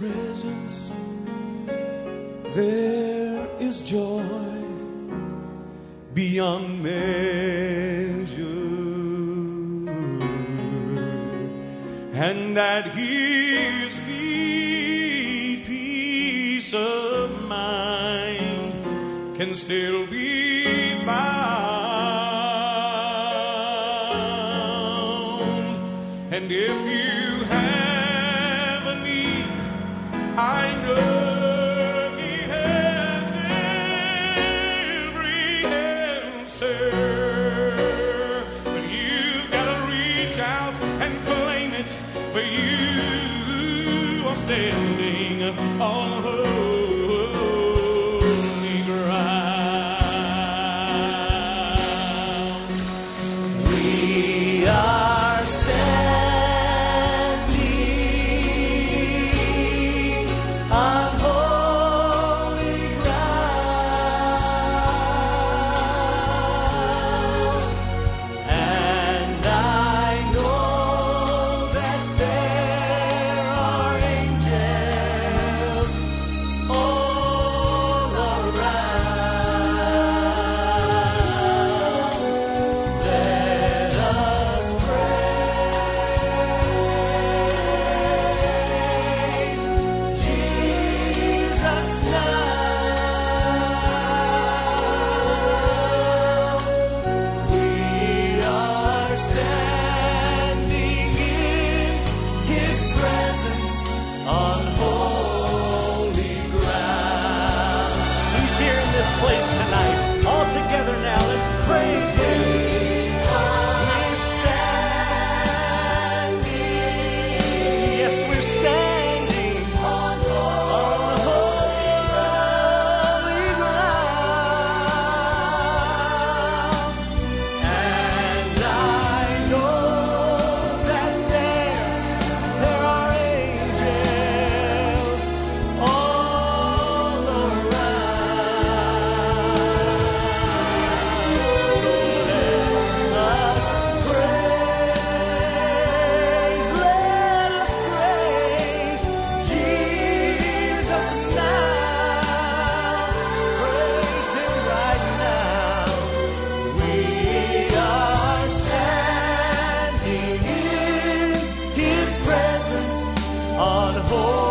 presence there is joy beyond measure, and at his feet peace of mind can still be found. And if you have a need, I know he has every answer, but you've got to reach out and claim it, for you are standing on holy ground. We are standing on holy ground, and I know that there are angels all around. Let us praise Jesus now. We are standing in his presence on holy ground. He's here in this place tonight. All together now, let's praise him. We're standing. Yes, we're standing on holy ground. And I know that there are angels all around. Let us praise Jesus now. Praise him right now. We are standing in his presence on holy